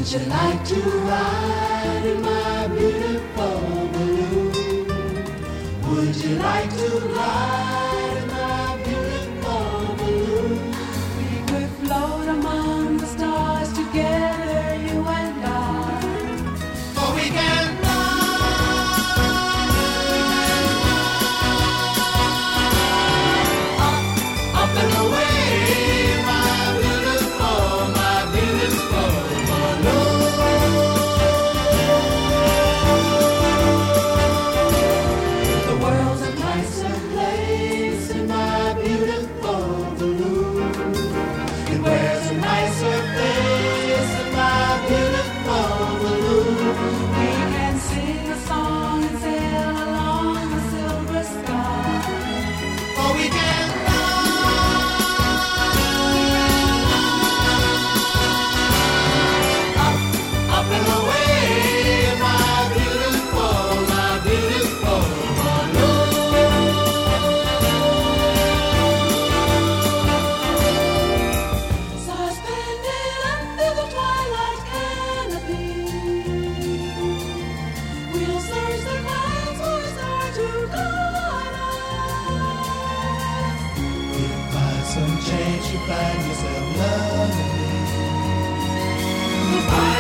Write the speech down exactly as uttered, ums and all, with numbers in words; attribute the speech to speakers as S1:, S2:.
S1: you like to ride in my beautiful balloon? Would you like to ride in my beautiful balloon? We could float among the stars together, you and I. For we can fly up, up and away. Some chance you find yourself loving me.